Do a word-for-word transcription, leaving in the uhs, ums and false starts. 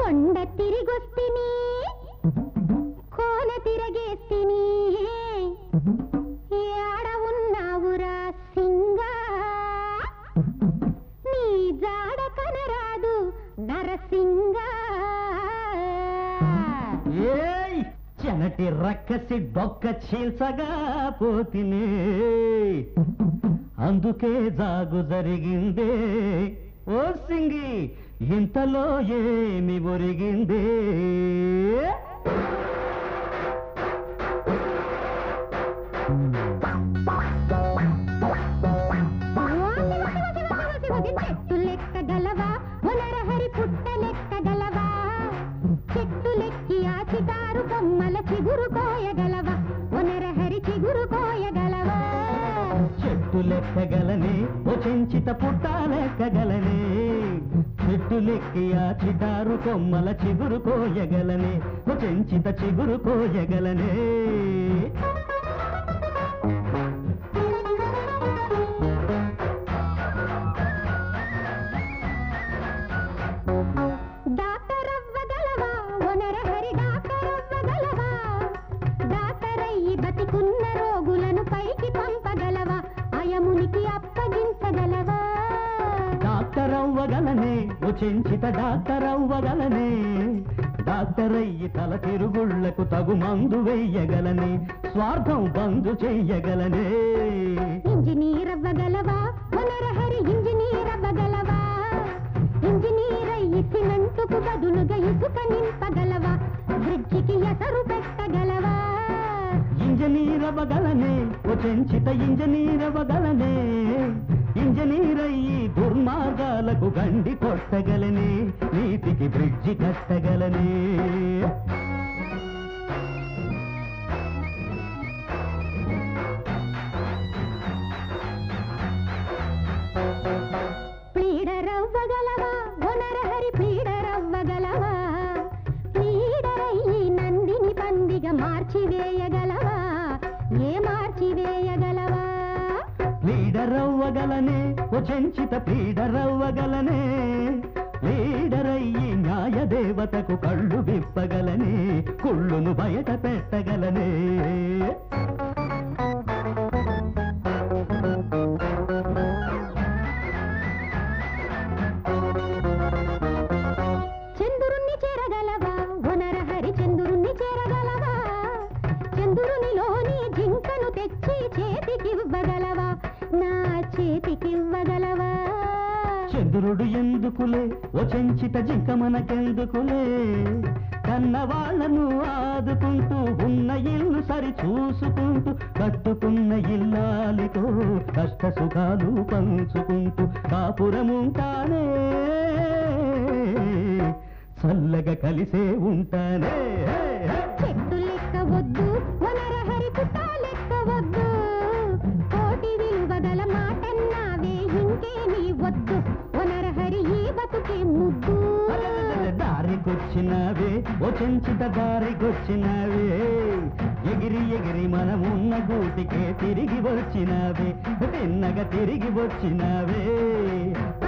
కొండ తిరిగొస్తిని కోన తిరగేస్తిని ఏడ ఉన్నావురా సింగా నీ జాడ కనరాదు నరసింగా ఏయ్ చెనటి రక్కసి డొక్క చీల్చగా పోతినే అందుకే జాగు జరిగిందే ఓ సింగి ఇంతలో ఏమి ఒరిగిందే చెట్టు లెక్క గలవా ఒనరహరి పుట్ట లెక్క గలవా చెట్టు లెక్కి ఆ చిటారు బొమ్మల చిగురు కోయగలవా ఒనరహరి చిగురు కోయగలవా చెట్టు లెక్కగలనే ఓ చెంచిత పుట్ట లెక్కగలనే చెట్టు లెక్కి ఆ చిటారు కొమ్మల చిగురు కోయగలనే ఓ చెంచిత చిగురు కోయగలనే డాక్టర్ అవ్వగలవా ఒనరహరి డాక్టర్ అవ్వగలవా డాక్టర్ అయ్యి బతికున్న రోగులను పైకి పంపగలవా అయమునికి అప్పగించగలవా డాక్టర్ అవ్వగలనే ఓ చెంచిత డాక్టర్ అవ్వగలనే డాక్టర్ అయ్యి తల తిరుగుళ్లకు తగు మందు వెయ్యగలనే స్వార్థం బంధు చెయ్యగలనే ఇంజనీర్ అవ్వగలవా ఒనరహరి ఇంజనీర్ అవ్వగలవా ఇంజనీర్ అయ్యి సిమెంటుకు బదులుగా ఇసుక నింపగలవా బ్రిడ్జికి ఎసరు పెట్టగలవా ఇంజనీర్ అవ్వగలనే ఓ చెంచిత ఇంజనీర్ అవ్వగలనే ఇంజనీర్ అయ్యి దుర్మార్గాలకు గండి కొట్టగలనే నీతికి బ్రిడ్జి కట్టగలనే ప్లీడరవ్వగలవా ఒనరహరి ప్లీడరవ్వగలవా ప్లీడరయ్యి నందిని పందిగా మార్చివేయగలవా ఏ మార్చివేయగలవా లీడరవ్వగలనే ఓ చెంచిత పీడరవ్వగలనే లీడరయ్యి న్యాయ దేవతకు కళ్ళు విప్పగలనే కుళ్ళును బయట పెట్టగలనే చంద్రుణ్ణి చేరగలవా ఒనరహరి చంద్రుణ్ణి చేరగలవా చంద్రునిలోని జింకను తెచ్చి చేతికివ్వగలవా నా చేతికివ్వగలవా చంద్రుడు ఎందుకులే ఓ చెంచిత జింక మనకెందుకులే కన్న వాళ్లను ఆదుకుంటూ ఉన్న ఇల్లు సరి చూసుకుంటూ కట్టుకున్న ఇల్లాలితో కష్ట సుఖాలు పంచుకుంటూ కాపురముంటానే చల్లగా కలిసే ఉంటానే చెట్టు లెక్క వద్దు ఒనరహరి పుట్ట లెక్క వద్దు కోటి విలువగల మాటన్నావే ఇంకేమీ వద్దు ఒనరహరి ఈ బతుకే ముద్దు దారికొచ్చినవే ఓ చెంచిత దారికొచ్చినవే ఎగిరి ఎగిరి మనమున్న గూటికే తిరిగి వచ్చినవే తిన్నగా తిరిగి వచ్చినవే